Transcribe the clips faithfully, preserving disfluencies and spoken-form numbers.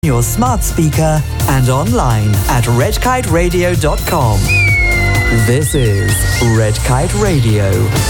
Your smart speaker and online at red kite radio dot com. This is Red Kite Radio.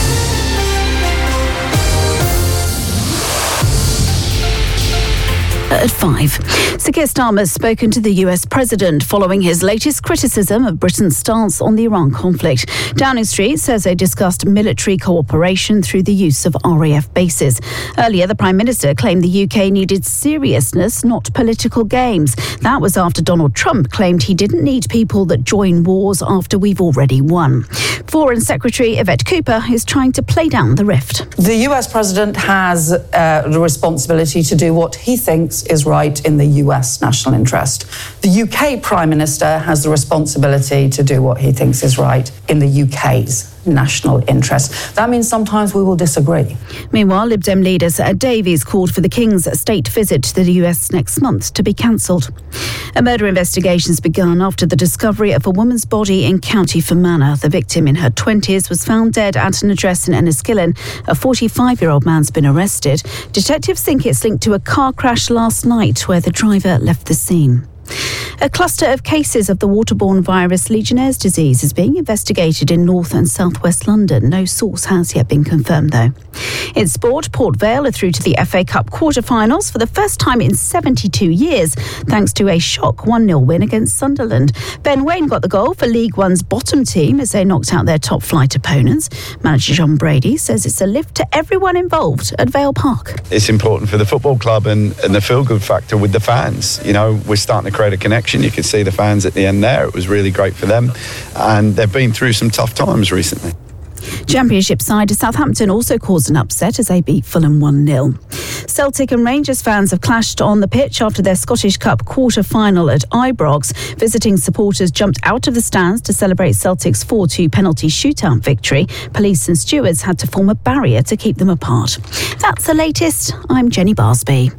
At five. Sir Keir Starmer has spoken to the U S president following his latest criticism of Britain's stance on the Iran conflict. Downing Street says they discussed military cooperation through the use of R A F bases. Earlier, the Prime Minister claimed the U K needed seriousness, not political games. That was after Donald Trump claimed he didn't need people that join wars after we've already won. Foreign Secretary Yvette Cooper is trying to play down the rift. The U S president has uh, the responsibility to do what he thinks is right in the U S national interest. The U K Prime Minister has the responsibility to do what he thinks is right in the U K's national interest. That means sometimes we will disagree. Meanwhile, Lib Dem leader Sir Ed Davies called for the King's state visit to the U S next month to be cancelled. A murder investigation has begun after the discovery of a woman's body in County Fermanagh. The victim, in her twenties, was found dead at an address in Enniskillen. A forty-five-year-old man's been arrested. Detectives think it's linked to a car crash last night where the driver left the scene. A cluster of cases of the waterborne virus Legionnaire's disease is being investigated in north and southwest London. No source has yet been confirmed, though. In sport, Port Vale are through to the F A Cup quarter-finals for the first time in seventy-two years, thanks to a shock one nil win against Sunderland. Ben Waine got the goal for League One's bottom team as they knocked out their top-flight opponents. Manager John Brady says it's a lift to everyone involved at Vale Park. It's important for the football club and, and the feel-good factor with the fans. You know, we're starting to create a connection. You could see the fans at the end there. It was really great for them. And they've been through some tough times recently. Championship side Southampton also caused an upset as they beat Fulham one nil. Celtic and Rangers fans have clashed on the pitch after their Scottish Cup quarter-final at Ibrox. Visiting supporters jumped out of the stands to celebrate Celtic's four two penalty shootout victory. Police and stewards had to form a barrier to keep them apart. That's the latest. I'm Jenny Barsby.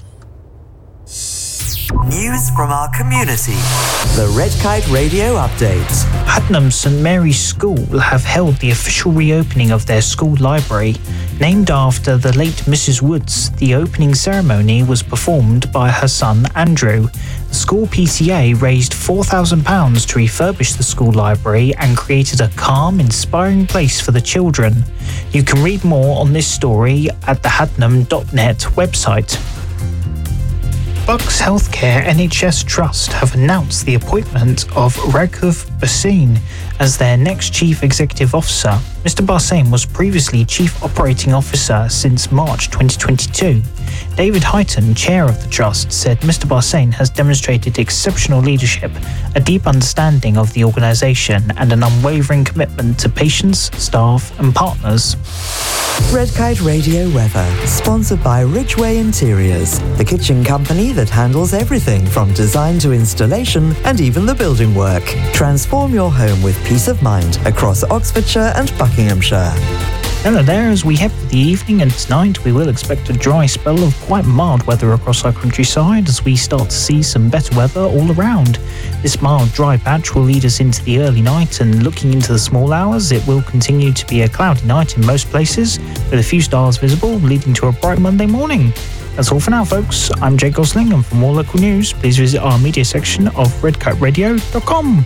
News from our community. The Red Kite Radio Update. Haddenham St Mary's School have held the official reopening of their school library. Named after the late Missus Woods, the opening ceremony was performed by her son Andrew. The school P T A raised four thousand pounds to refurbish the school library and created a calm, inspiring place for the children. You can read more on this story at the haddenham dot net website. Bucks Healthcare N H S Trust have announced the appointment of Raghav Bhasin as their next Chief Executive Officer. Mister Bhasin was previously Chief Operating Officer since March twenty twenty-two. David Heighton, chair of the trust, said Mister Bhasin has demonstrated exceptional leadership, a deep understanding of the organisation and an unwavering commitment to patients, staff and partners. Red Kite Radio weather, sponsored by Ridgeway Interiors, the kitchen company that handles everything from design to installation and even the building work. Transform your home with peace of mind across Oxfordshire and Buckinghamshire. Hello there, as we head for the evening and tonight we will expect a dry spell of quite mild weather across our countryside as we start to see some better weather all around. This mild dry patch will lead us into the early night, and looking into the small hours it will continue to be a cloudy night in most places with a few stars visible, leading to a bright Monday morning. That's all for now, folks. I'm Jake Gosling, and for more local news please visit our media section of red kite radio dot com.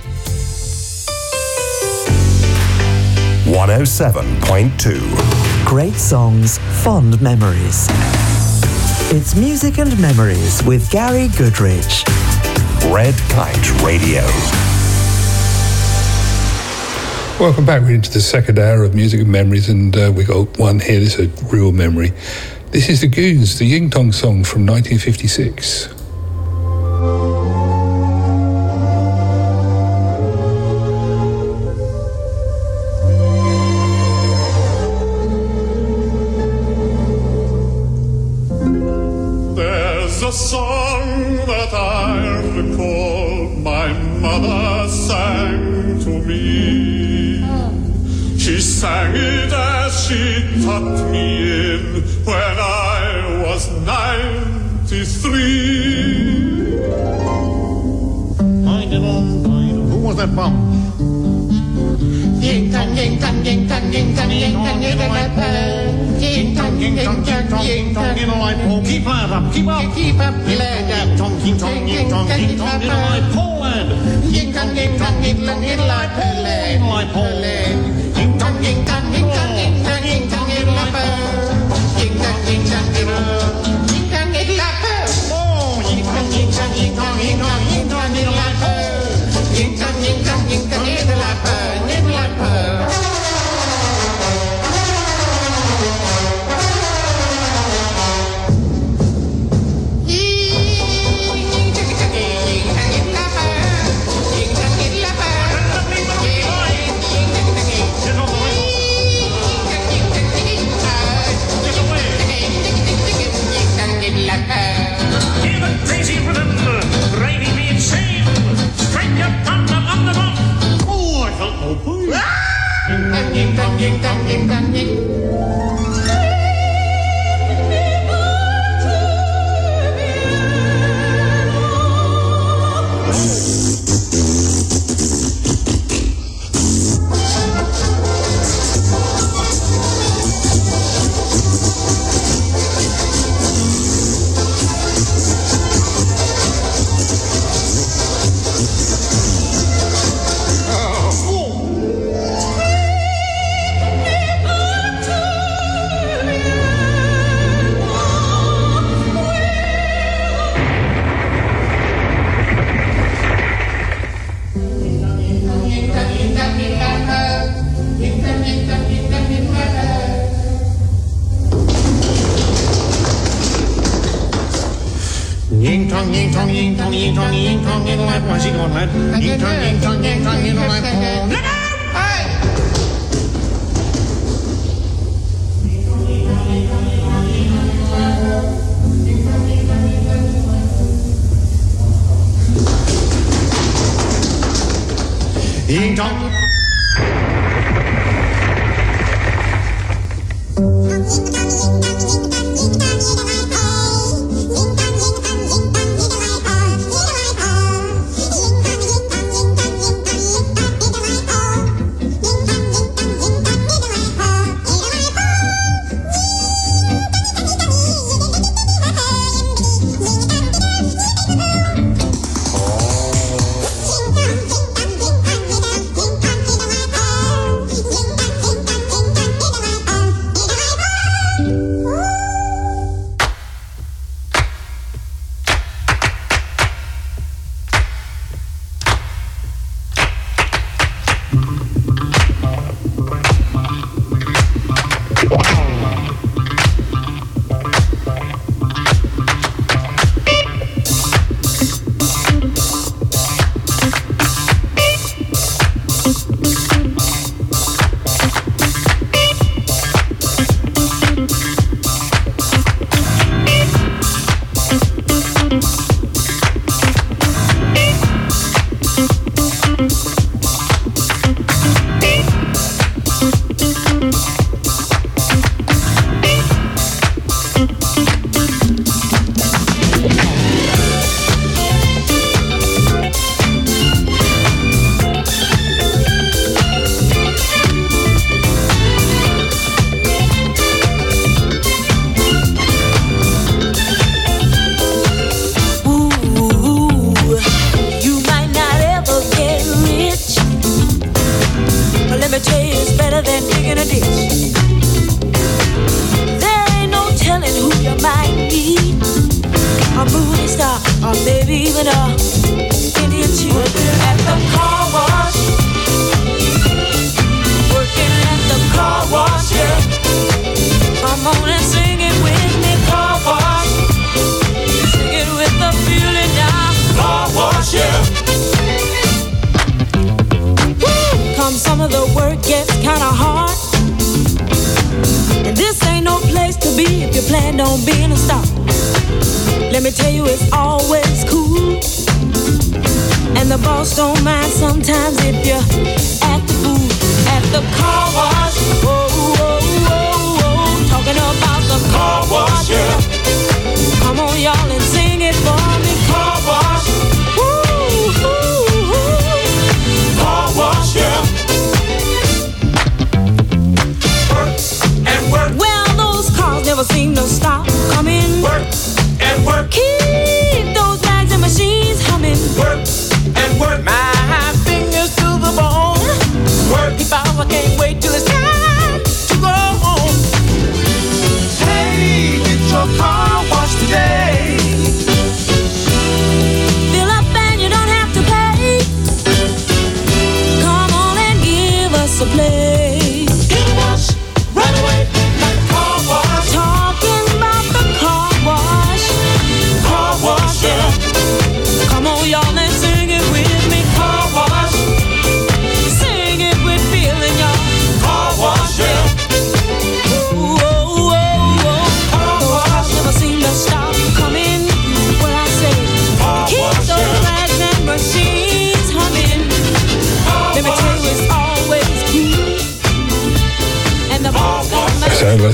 one oh seven point two. Great songs, fond memories. It's Music and Memories with Gary Goodrich. Red Kite Radio. Welcome back. We're into the second hour of Music and Memories, and uh, we got one here. This is a real memory. This is the Goons, the Ying Tong song from nineteen fifty-six. A song that I recall my mother sang to me. She sang it as she tucked me in when I was ninety-three. Who was that from? Ying tang, ying tang, ying tang, ying tang, ying tang, ying tang, ying tang, ying tong, ying tong, ying tong, in a light pole. Keep that up, keep up, keep up, leg up, tong, ying tong, ying tong, ying tong, in a light pole, lad. Ying tong, ying tong, ying tong, in a light pole, in a light pole, ying tong, ying tong, ying tong, ying tong, ying tong, in a light pole, ying tong, ying tong, in a, ying tong, in a light pole. Oh, ying tong, ying tong, ying tong, ying tong, ying tong, in a light pole, ying tong, ying tong, ying tong, in a light pole, in a light pole. Ying tong, ying tong, ying tong, ying tong, ying tong, in a light pole. She going lad. Ying tong, ying tong, ying tong, in a light pole. Look out! Hey! Ying tong.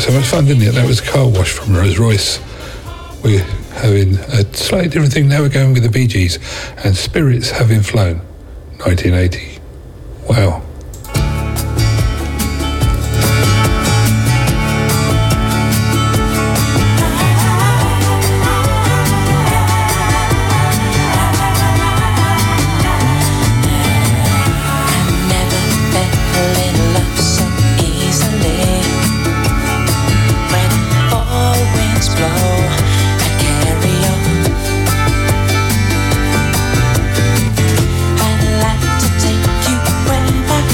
so much fun, didn't it? That was Car Wash from Rolls Royce. We're having a slightly different thing now. We're going with the Bee Gees and Spirits Having Flown, nineteen eighty. Wow. I'd like to take you where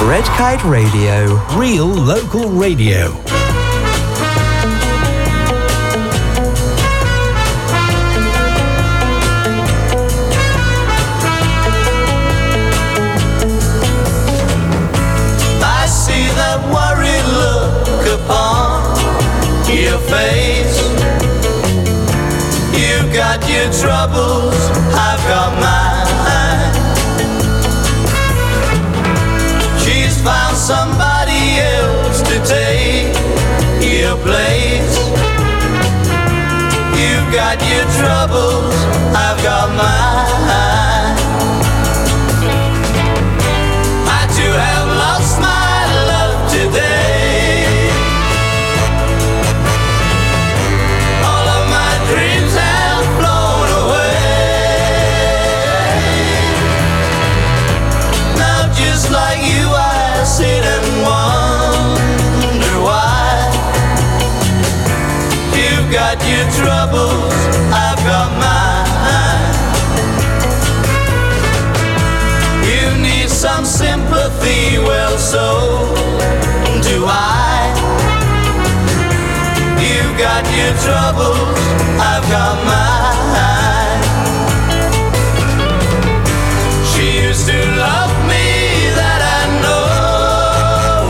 Red Kite Radio. Real local radio. I see that worried look upon your face. You've got your troubles, I've got mine. She's found somebody else to take your place. You've got your troubles, I've got mine. I too have lost my love today. All of my dreams have flown away. Now just like you I sit and wonder why. You've got your troubles, I've got mine. You need some sympathy, well so do I. You've got your troubles, I've got mine. She used to love me, that I know,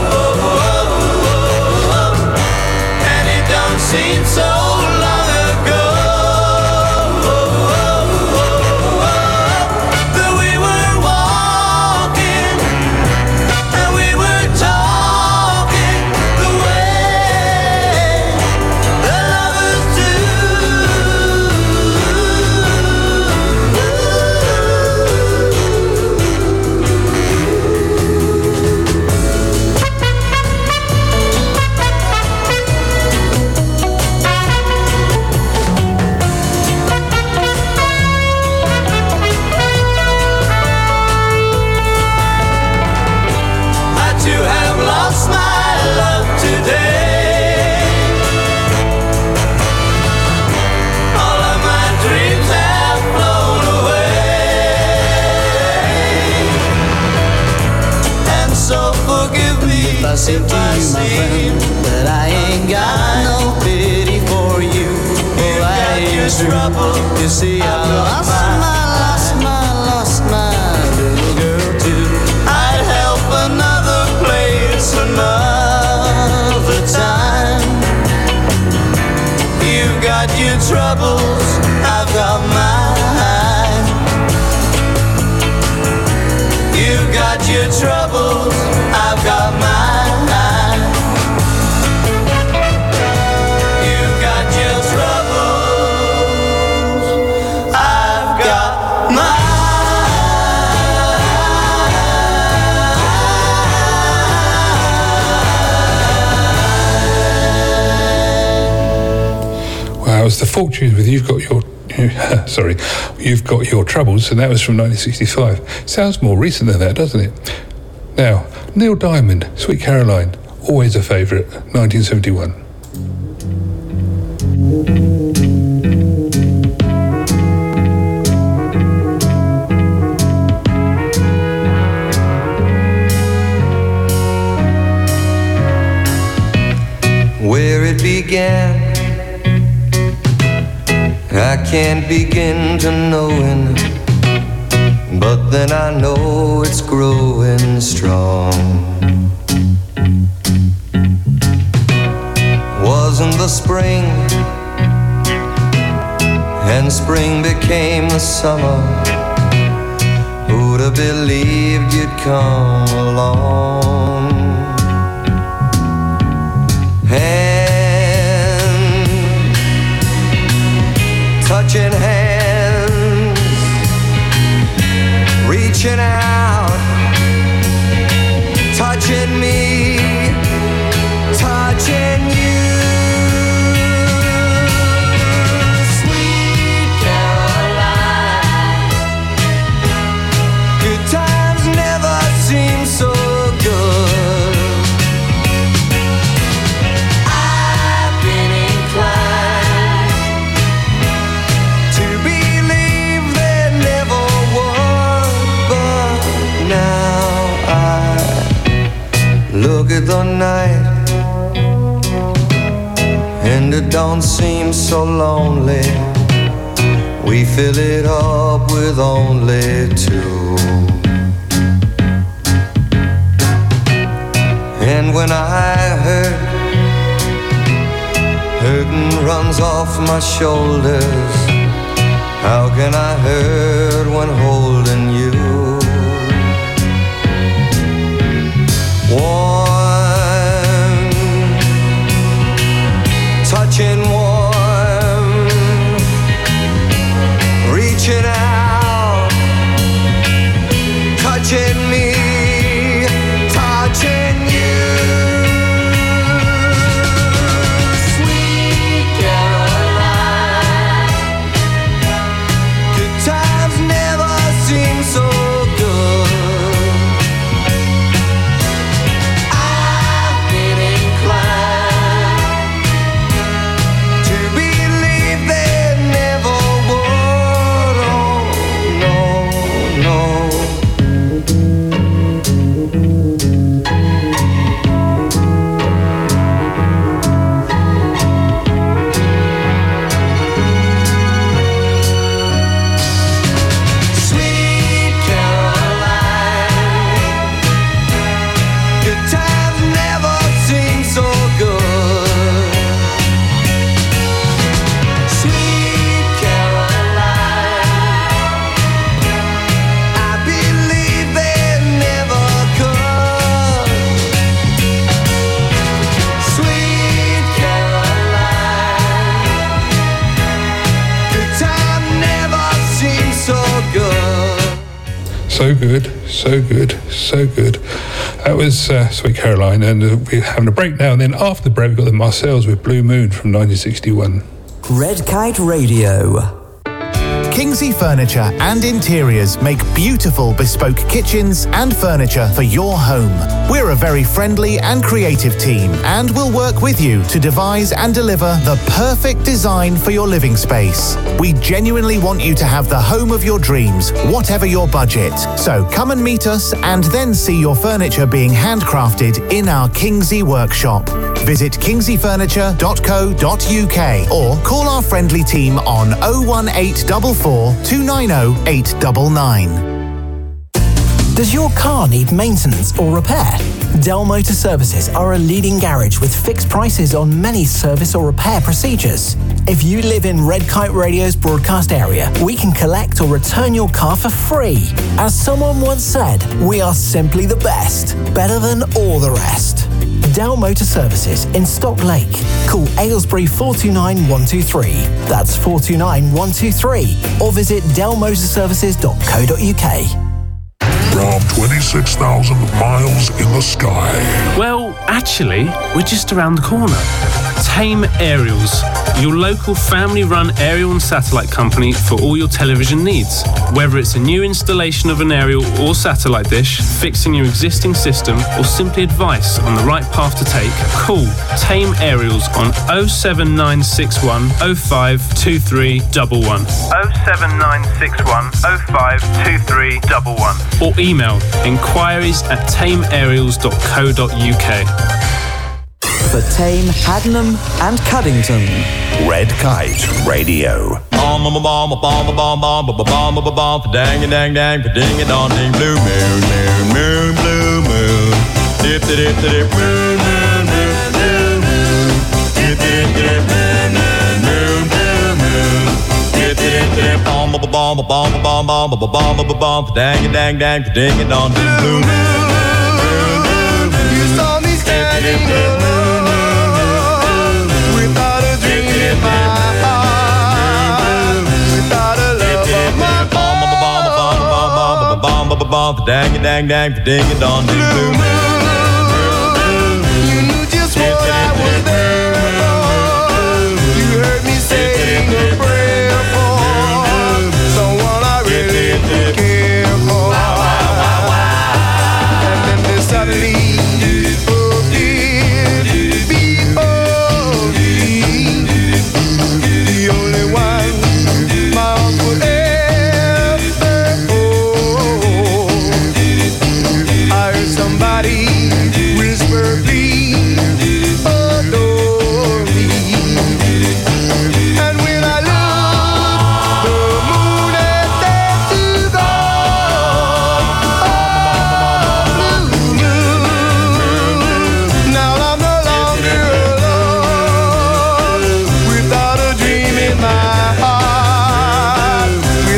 and it don't seem so long ago that we were walking and we were talking the way that lovers I too have lost my love today. All of my dreams have flown away. And so forgive me if I seem to you, my friend, that I ain't got no pity for you. You got your trouble, you see I lost my, lost my, lost my little girl too. I'd help another place another time. You've got your troubles, I've got mine. You've got your troubles, I've got mine. You've got your troubles, I've got Wow, it was the Fortunes with You've Got Your... Sorry, You've Got Your Troubles, and that was from nineteen sixty-five. Sounds more recent than that, doesn't it? Now, Neil Diamond, Sweet Caroline, always a favourite, nineteen seventy-one. Where it began, I can't begin to knowing, but then I know it's growing strong. Wasn't the spring, and spring became the summer. Who'd have believed you'd come along? And touching hands, reaching out, touching me, touching you. Sweet Caroline, good times never seem so good. I've been inclined to believe there never was, but now I don't seem so lonely. We fill it up with only two. And when I hurt, hurting runs off my shoulders. How can I hurt when holding you? Warm, touching warm, reaching out, touching me, touching you. Sweet Caroline, good times never seem so good. I've been inclined to believe they never would. Oh, no, no. Sweet Caroline, good times never seem so good. Sweet Caroline, I believe they never could. Sweet Caroline, good time never seems so good. So good, so good, so good. That was uh, Sweet Caroline, and uh, we're having a break now, and then after the break we've got the Marcells with Blue Moon from nineteen sixty-one. Red Kite Radio. Kingsley Furniture and Interiors make beautiful bespoke kitchens and furniture for your home. We're a very friendly and creative team and will work with you to devise and deliver the perfect design for your living space. We genuinely want you to have the home of your dreams, whatever your budget. So come and meet us and then see your furniture being handcrafted in our Kingsley workshop. Visit kingsley furniture dot co dot uk or call our friendly team on oh one eight four four, two nine oh, eight nine nine. Does your car need maintenance or repair? Dell Motor Services are a leading garage with fixed prices on many service or repair procedures. If you live in Red Kite Radio's broadcast area, we can collect or return your car for free. As someone once said, we are simply the best, better than all the rest. Dell Motor Services in Stock Lake. Call Aylesbury four two nine, one two three. That's four two nine, one two three. Or visit dell motor services dot co dot uk. From twenty-six thousand miles in the sky. Well, actually, we're just around the corner. Tame Aerials, your local family-run aerial and satellite company for all your television needs. Whether it's a new installation of an aerial or satellite dish, fixing your existing system, or simply advice on the right path to take, call Tame Aerials on oh seven nine six one, oh five two three one one. oh seven nine six one, oh five two three one one. Or email inquiries at tame aerials dot co dot uk. For Tame, Haddenham and Cuddington. Red Kite Radio. Bomb, bomb, bomb, bomb, bomb, bomb, bomb, bomb, bomb, bomb, dang, dang, dang, ding, ding, dong, ding, blue moon, moon, moon, blue moon, dip, dip, dip, moon, moon, moon, blue moon, dip, dip, dip, moon, moon, moon, blue moon, dip, dip, dip, bomb, bomb, bomb, bomb, bomb, bomb, bomb, bomb, bomb, dang, dang, dang, ding, ding, dong, ding, blue moon, moon, moon, you saw me standing alone. Dang, dang, dang, ding, ding, dong, ding, blue moon. You knew just what I was there for. You heard me saying a prayer for someone I really care for. And then there's suddenly the only one my arms would ever. Somebody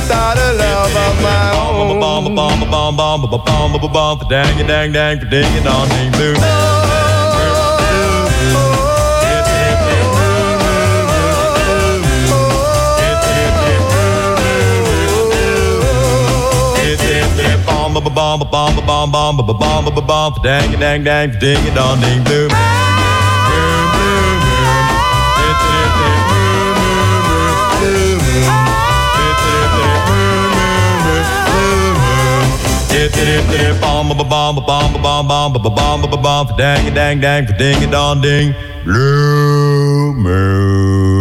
without a love of my own. Bomb, bomb, bomb, bomb, bomb, bomb, bomb, bomb, dang, dang, dang, ding, ding, dong, ding, blue. Bomb, bomb, bomb, bomb, bomb, bomb, bomb, bomb, bomb, dang, dang, dang, ding, dong, ding, blue. Bomb, bomb, bomb, bomb, bomb, bomb, bomb, bomb, bomb, dang, dang, dang, ding, dong, ding, blue moon.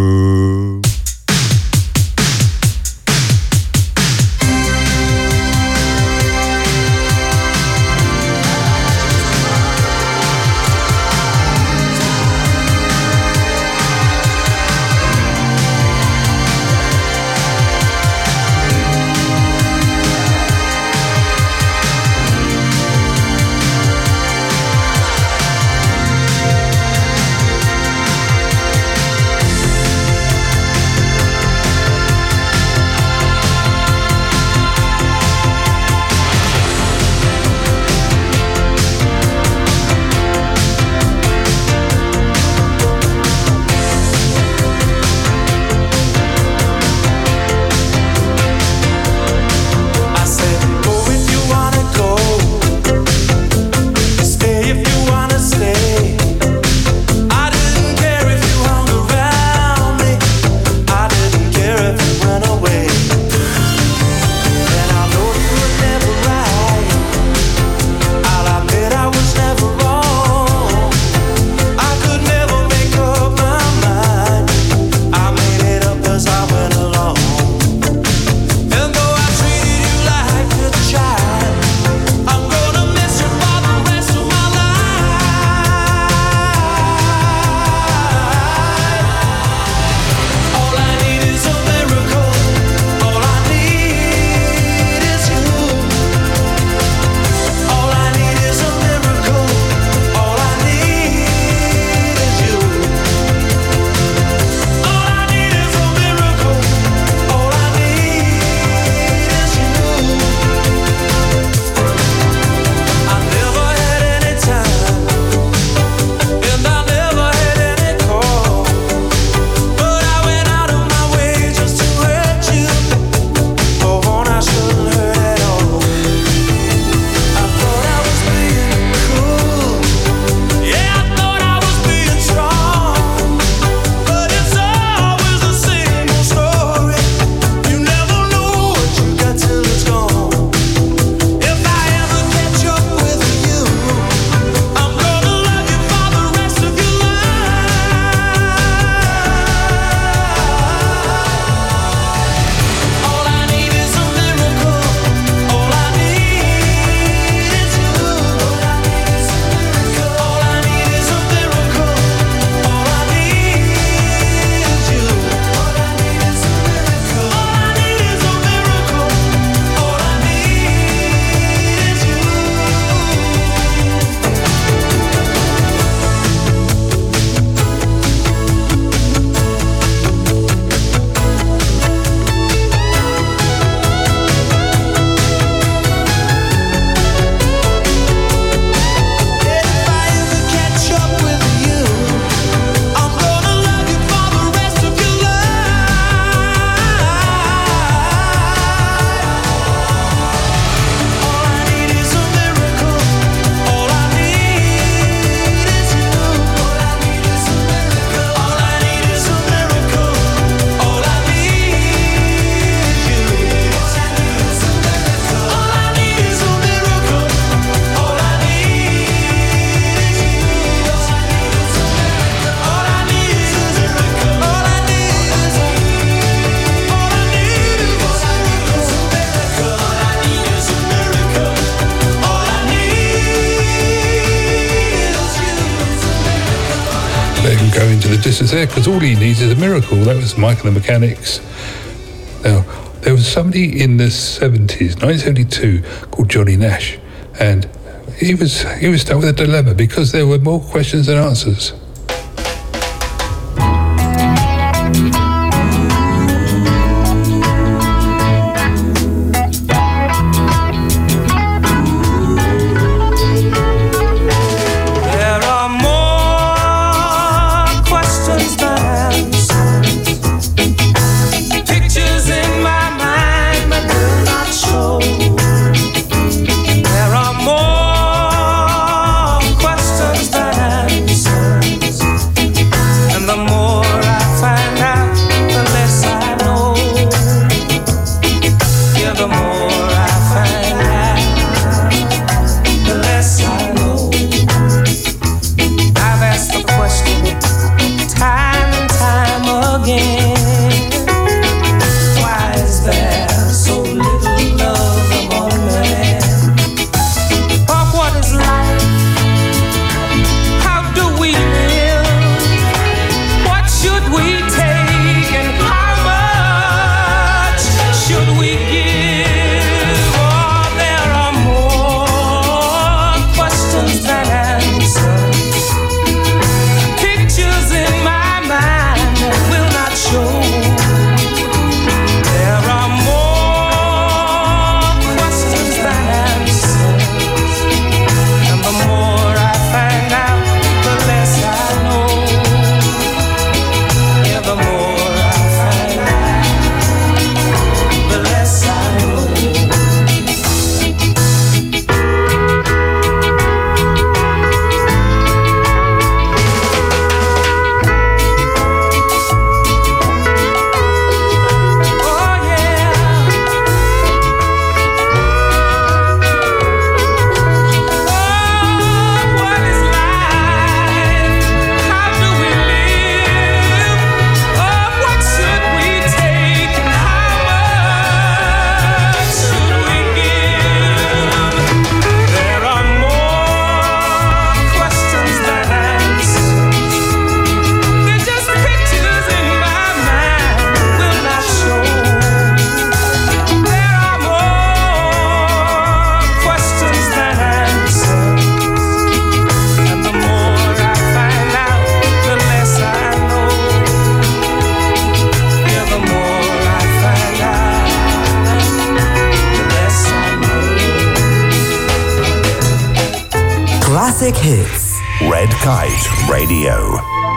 go into the distance there, because all he needs is a miracle. That was Michael and the Mechanics. Now, there was somebody in the seventies, nineteen seventy-two, called Johnny Nash, and he was he was stuck with a dilemma because there were more questions than answers. Classic hits. Red Kite Radio.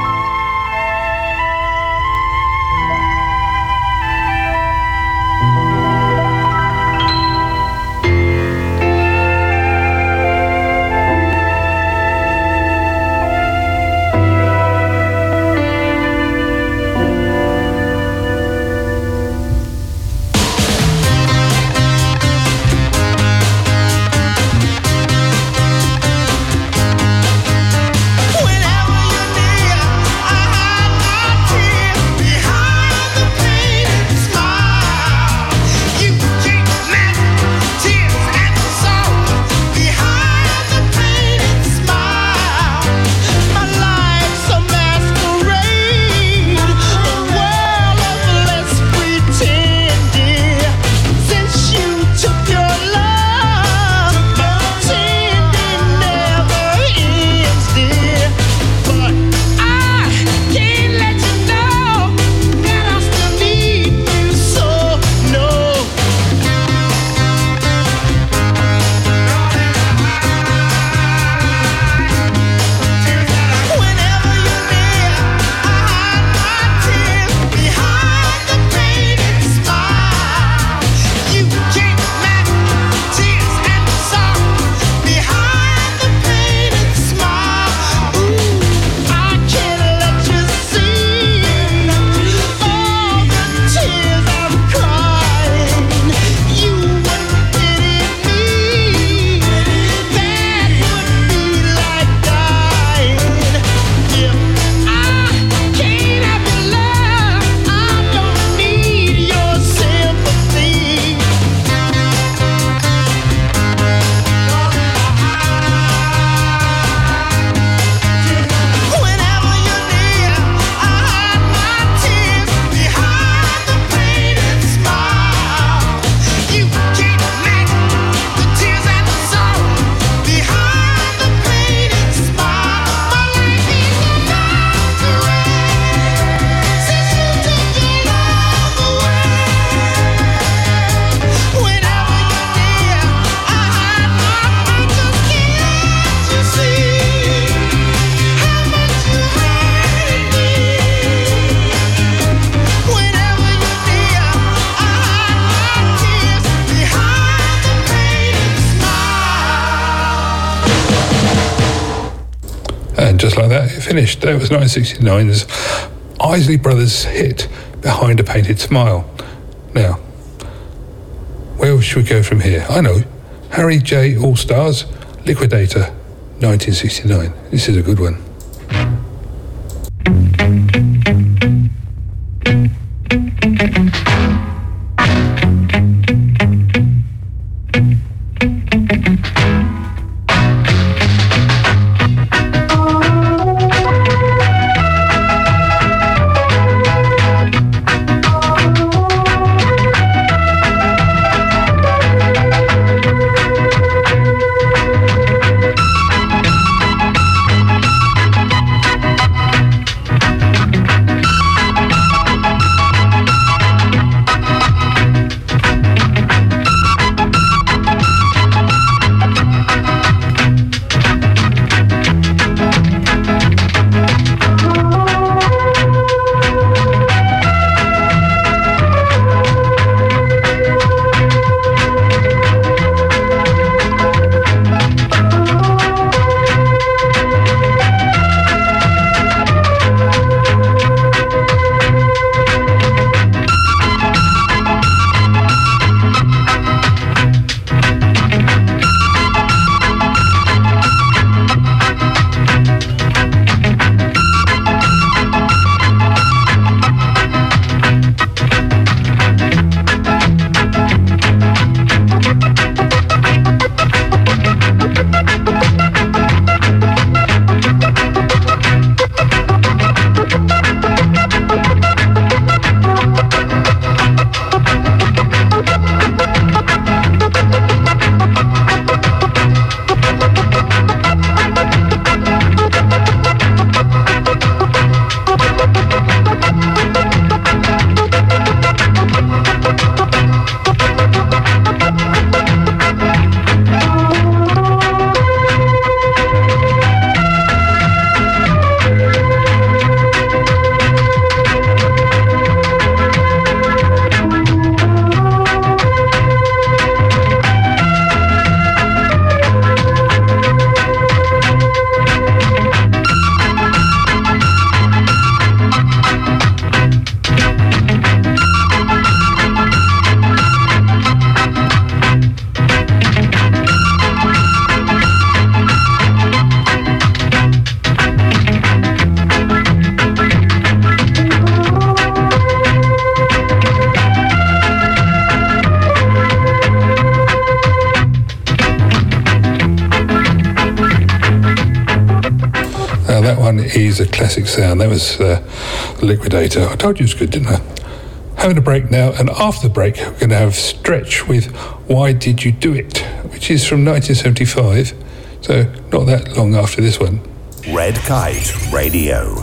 And just like that, it finished. That was nineteen sixty-nine's Isley Brothers hit, Behind a Painted Smile. Now, where should we go from here? I know. Harry J. All-Stars, Liquidator, nineteen sixty-nine. This is a good one. Thank that one is a classic sound. That was uh, Liquidator. I told you it was good, didn't I? Having a break now, and after the break, we're going to have Stretch with Why Did You Do It, which is from nineteen seventy-five, so not that long after this one. Red Kite Radio.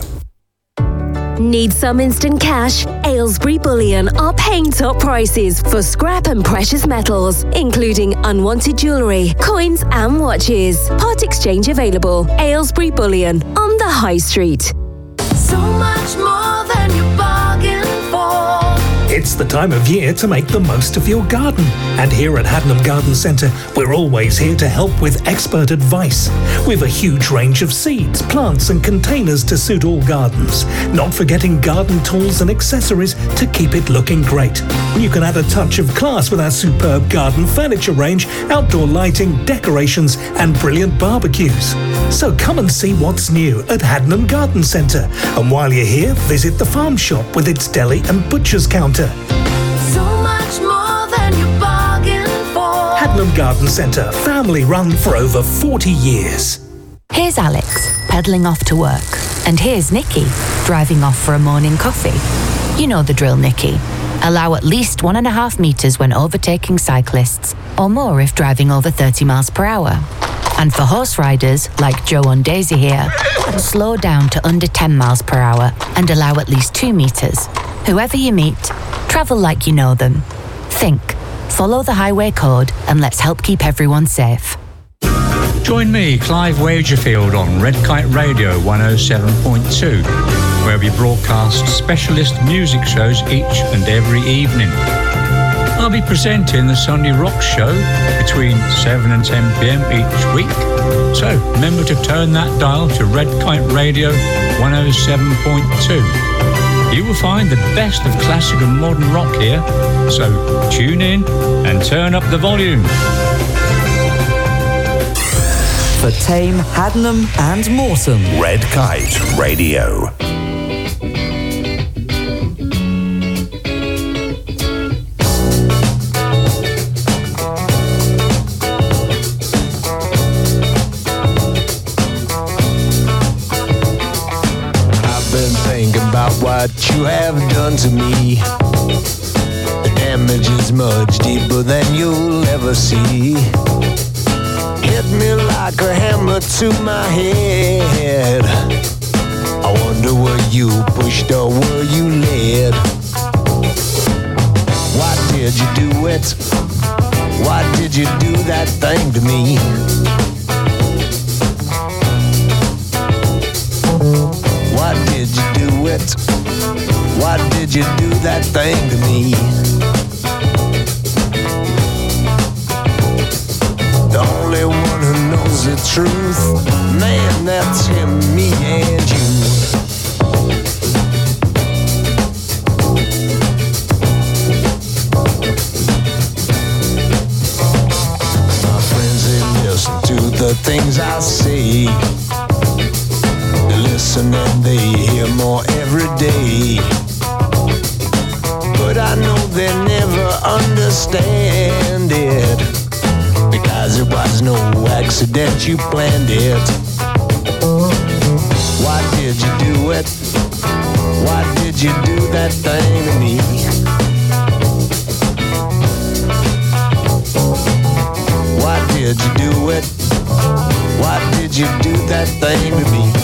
Need some instant cash? Aylesbury Bullion are paying top prices for scrap and precious metals, including unwanted jewellery, coins and watches. Part exchange available. Aylesbury Bullion on the High Street. So much more than you bargained for. It's the time of year to make the most of your garden. And here at Haddenham Garden Centre, we're always here to help with expert advice. We've a huge range of seeds, plants and containers to suit all gardens. Not forgetting garden tools and accessories to keep it looking great. You can add a touch of class with our superb garden furniture range, outdoor lighting, decorations and brilliant barbecues. So come and see what's new at Haddenham Garden Centre. And while you're here, visit the farm shop with its deli and butcher's counter. So much more than you bargained for. Haddenham Garden Centre, family run for over forty years. Here's Alex, pedalling off to work. And here's Nikki, driving off for a morning coffee. You know the drill, Nikki. Allow at least one and a half metres when overtaking cyclists, or more if driving over thirty miles per hour. And for horse riders, like Joe and Daisy here, slow down to under ten miles per hour and allow at least two metres. Whoever you meet, travel like you know them. Think, follow the highway code, and let's help keep everyone safe. Join me, Clive Wagerfield, on Red Kite Radio one oh seven point two, where we broadcast specialist music shows each and every evening. I'll be presenting the Sunday Rock Show between seven and ten p.m. each week. So remember to turn that dial to Red Kite Radio one oh seven point two. You will find the best of classic and modern rock here, so tune in and turn up the volume. For Tame, Haddenham and Morecambe. Red Kite Radio. What you have done to me, the damage is much deeper than you'll ever see. Hit me like a hammer to my head. I wonder were you pushed or were you led? Why did you do it? Why did you do that thing to me? Why did you do it? Why did you do that thing to me? The only one who knows the truth, man, that's him, me and you. My friends, they listen to the things I say. They listen and they hear more every day. But I know they never understand it, because it was no accident, you planned it. Why did you do it? Why did you do that thing to me? Why did you do it? Why did you do that thing to me?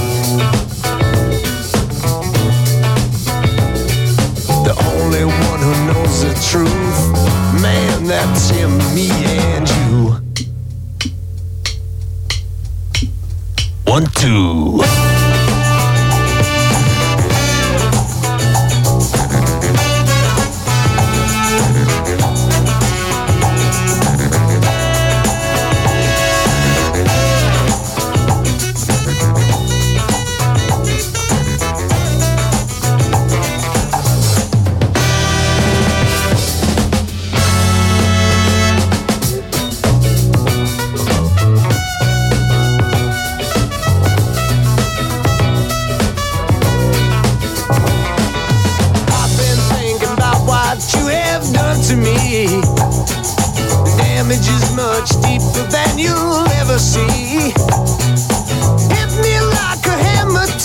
The only one who knows the truth, man, that's him, me and you. One, two. To me, the damage is much deeper than you'll ever see. Hit me like a hammer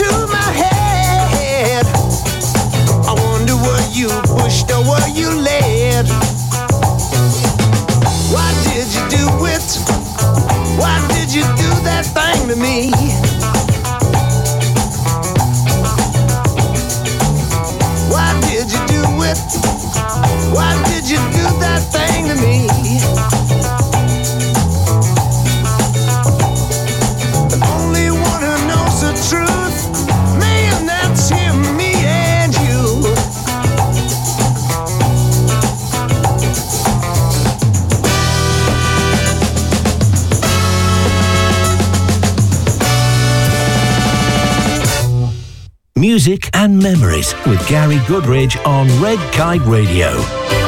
music and memories with Gary Goodridge on Red Kite Radio.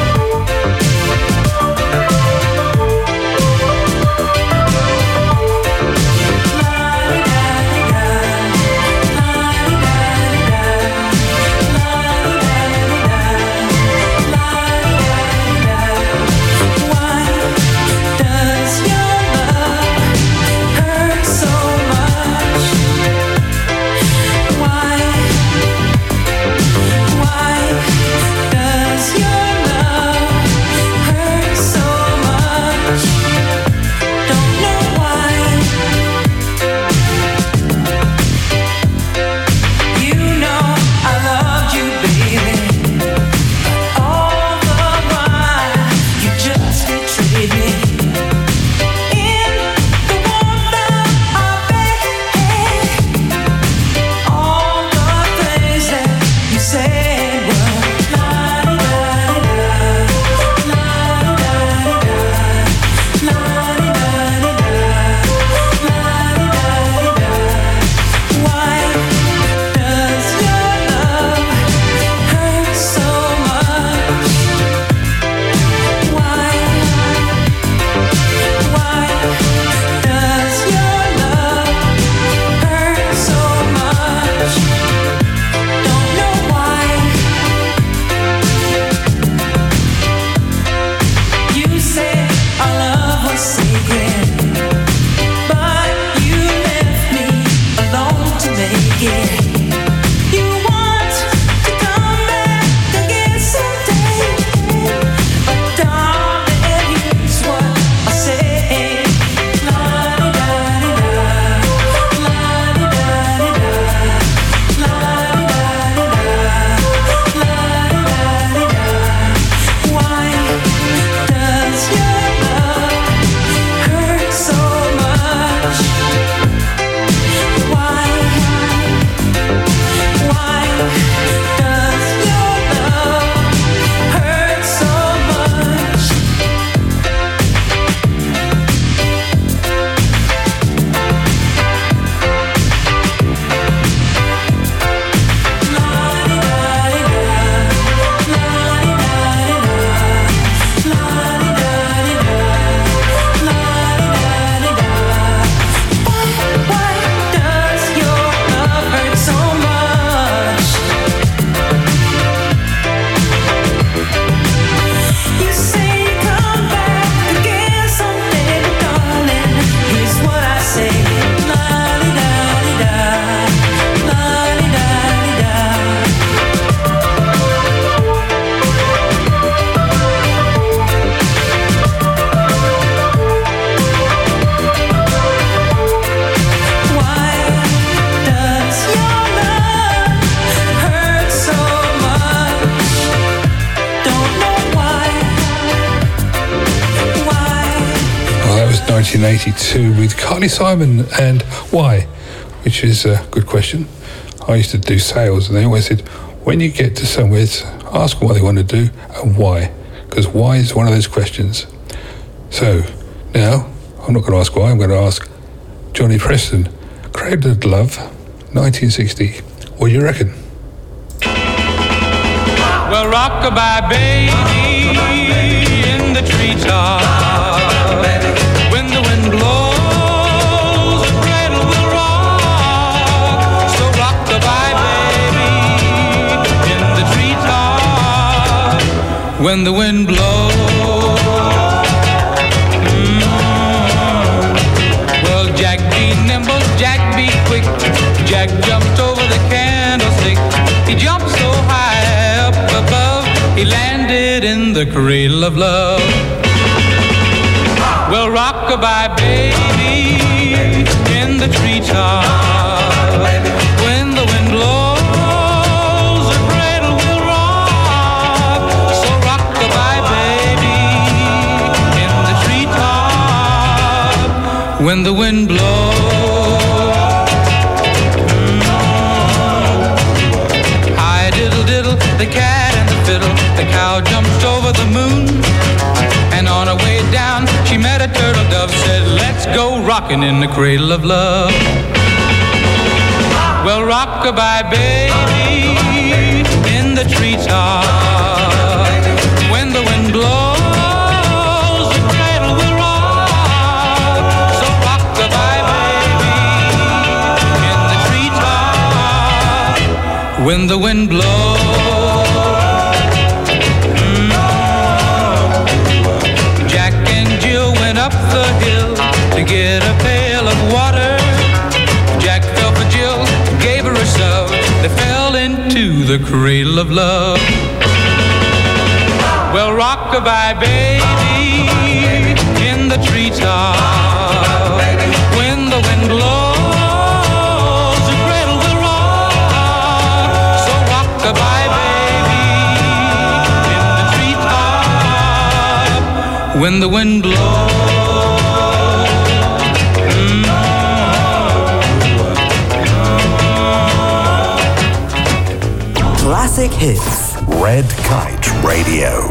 nineteen eighty-two with Carly Simon and Why, which is a good question. I used to do sales and they always said, when you get to somewhere, ask them what they want to do and why, because why is one of those questions. So now, I'm not going to ask why, I'm going to ask Johnny Preston, Cradle of Love, nineteen sixty. What do you reckon? Well, rock-a-bye, baby, in the treetop. When the wind blows, the cradle will rock. So rock-a-bye, baby, in the treetop. When the wind blows. Mm. Well, Jack be nimble, Jack be quick. Jack jumped over the candlestick. He jumped so high up above, he landed in the cradle of love. Well, rock-a-bye, baby, in the treetop. When the wind blows, the cradle will rock. So rock-a-bye, baby, in the treetop. When the wind blows. The cat and the fiddle, the cow jumped over the moon. And on her way down, she met a turtle dove, said, let's go rockin' in the cradle of love. Well, rock-a-bye, baby, in the treetop. When the wind blows, the cradle will rock. So rock-a-bye, baby, in the treetop. When the wind blows. Mm. Jack and Jill went up the hill to get a pail of water. Jack fell for Jill, gave her a shove. They fell into the cradle of love. Well, rock-a-bye, baby, in the treetop. When the wind blows, the cradle will rock. So rock-a-bye, baby, in the treetop. When the wind blows. Classic hits. Red Kite Radio.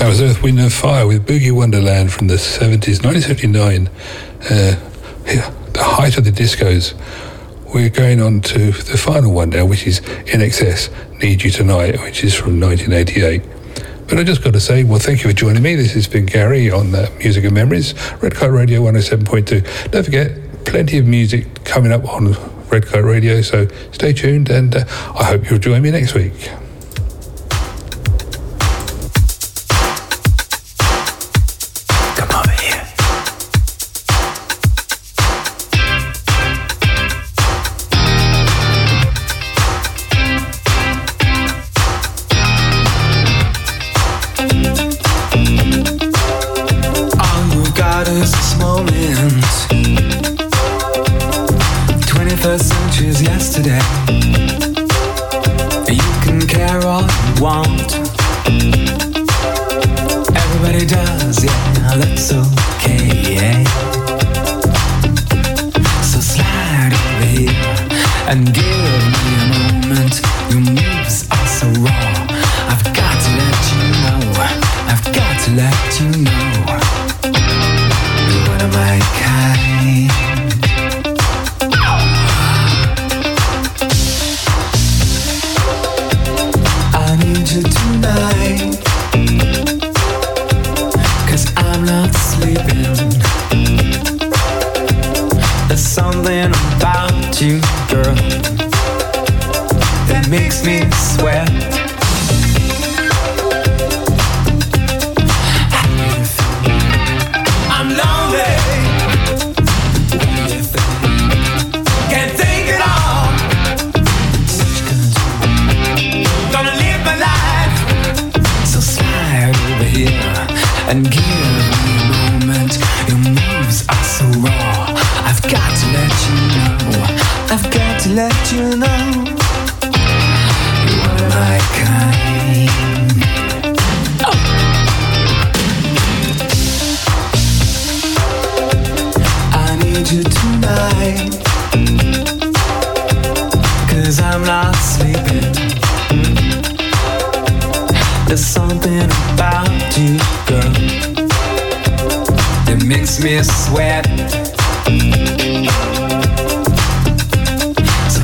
was Earth, Wind and Fire with Boogie Wonderland from the seventies, nineteen seventy-nine. Uh, yeah, the height of the discos. We're going on to the final one now, which is In Excess, Need You Tonight, which is from nineteen eighty-eight. But I just got to say, well, thank you for joining me. This has been Gary on uh, Music and Memories, Red Kite Radio one oh seven point two. Don't forget, plenty of music coming up on Red Kite Radio, so stay tuned, and uh, I hope you'll join me next week. Yesterday, you can care all you want. Everybody does, yeah, that's okay, yeah. So slide over here and give me a moment. Your moves are so raw. I've got to let you know. I've got to let you know. You're one of my kind. Tonight, 'cause I'm not sleeping. There's something about you, girl, that makes me sweat. I'm lonely. Can't think it all. Gonna live my life. So slide over here and give me a moment. Your moves are so raw. I've got to let you know. I've got to let you know. You're one of my kind. Oh. I need you tonight, 'cause I'm not sleeping. There's something about you, girl, that makes me sweat. So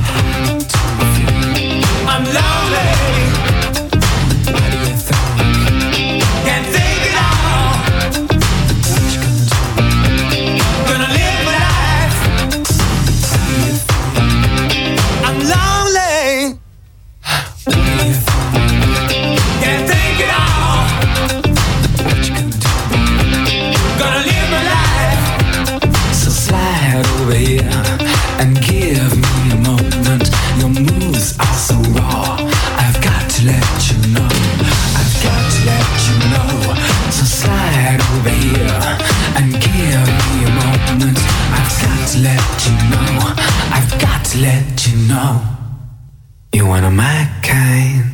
I'm lonely. What do you think? Can't think it all. What you gonna do? Gonna live my life. How do you think? I'm lonely. What do you think? Can't think it all. What you gonna do? Gonna live my life. So slide over here and give me a moment. Your moves are so raw. I've got to let you know. I've got to let you know. So slide over here and give me a moment. I've got to let you know. I've got to let you know. You're one of my kind.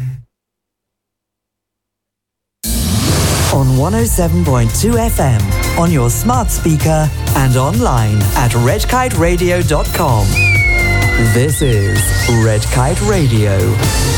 On one oh seven point two F M, on your smart speaker and online at red kite radio dot com. This is Red Kite Radio.